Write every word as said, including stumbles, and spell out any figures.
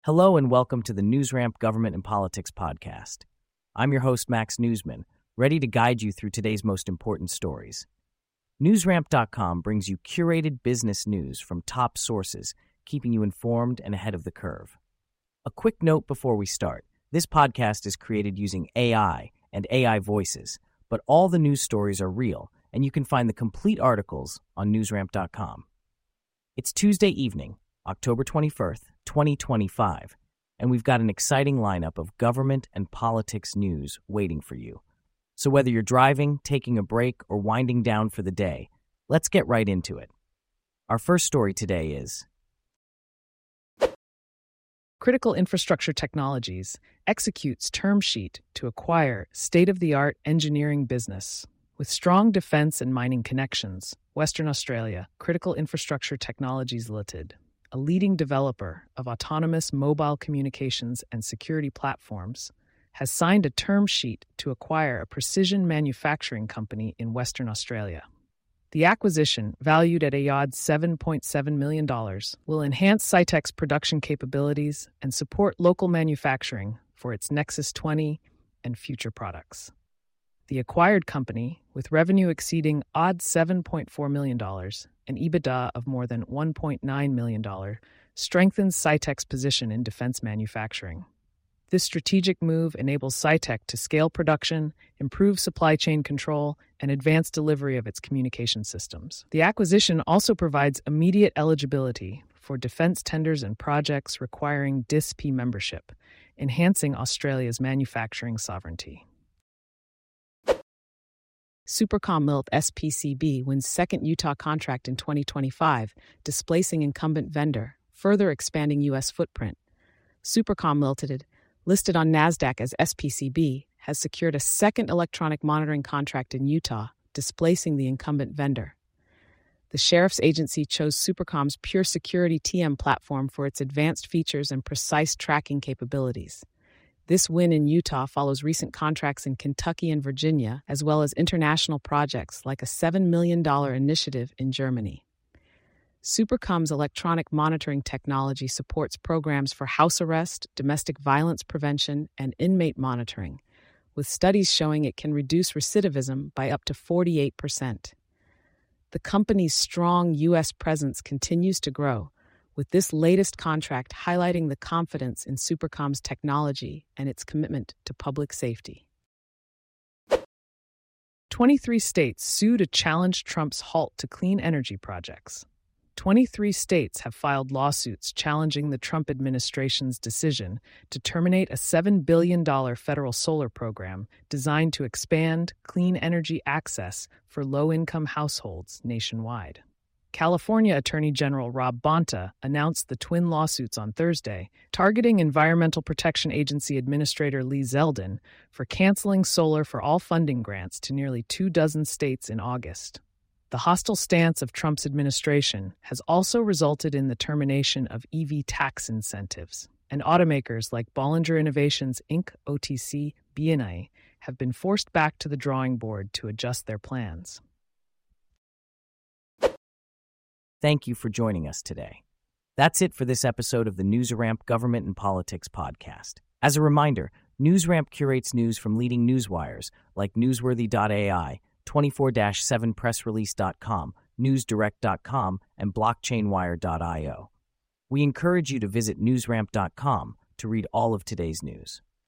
Hello and welcome to the NewsRamp Government and Politics podcast. I'm your host, Max Newsman, ready to guide you through today's most important stories. NewsRamp dot com brings you curated business news from top sources, keeping you informed and ahead of the curve. A quick note before we start. This podcast is created using A I and A I voices, but all the news stories are real, and you can find the complete articles on NewsRamp dot com. It's Tuesday evening, October twenty-first, twenty twenty-five, and we've got an exciting lineup of government and politics news waiting for you. So whether you're driving, taking a break, or winding down for the day, let's get right into it. Our first story today is Critical Infrastructure Technologies executes term sheet to acquire state-of-the-art engineering business. With strong defense and mining connections, Western Australia Critical Infrastructure Technologies Limited, a leading developer of autonomous mobile communications and security platforms, has signed a term sheet to acquire a precision manufacturing company in Western Australia. The acquisition, valued at a odd seven point seven million dollars, will enhance Cytec's production capabilities and support local manufacturing for its Nexus twenty and future products. The acquired company, with revenue exceeding odd seven point four million dollars and EBITDA of more than one point nine million dollars, strengthens Cytec's position in defense manufacturing. This strategic move enables Cytec to scale production, improve supply chain control, and advance delivery of its communication systems. The acquisition also provides immediate eligibility for defense tenders and projects requiring D I S P membership, enhancing Australia's manufacturing sovereignty. Supercom Milt S P C B wins second Utah contract in twenty twenty-five, displacing incumbent vendor, further expanding U S footprint. Supercom Limited, listed on NASDAQ as S P C B, has secured a second electronic monitoring contract in Utah, displacing the incumbent vendor. The Sheriff's Agency chose Supercom's Pure Security T M platform for its advanced features and precise tracking capabilities. This win in Utah follows recent contracts in Kentucky and Virginia, as well as international projects like a seven million dollars initiative in Germany. Supercom's electronic monitoring technology supports programs for house arrest, domestic violence prevention, and inmate monitoring, with studies showing it can reduce recidivism by up to forty-eight percent. The company's strong U S presence continues to grow, with this latest contract highlighting the confidence in Supercom's technology and its commitment to public safety. twenty-three states sue to challenge Trump's halt to clean energy projects. twenty-three states have filed lawsuits challenging the Trump administration's decision to terminate a seven billion dollars federal solar program designed to expand clean energy access for low-income households nationwide. California Attorney General Rob Bonta announced the twin lawsuits on Thursday, targeting Environmental Protection Agency Administrator Lee Zeldin for canceling solar for all funding grants to nearly two dozen states in August. The hostile stance of Trump's administration has also resulted in the termination of E V tax incentives, and automakers like Bollinger Innovations Incorporated, O T C, B and A, have been forced back to the drawing board to adjust their plans. Thank you for joining us today. That's it for this episode of the NewsRamp Government and Politics podcast. As a reminder, NewsRamp curates news from leading newswires like Newsworthy dot A I, twenty-four seven press release dot com, newsdirect dot com, and blockchainwire dot io. We encourage you to visit newsramp dot com to read all of today's news.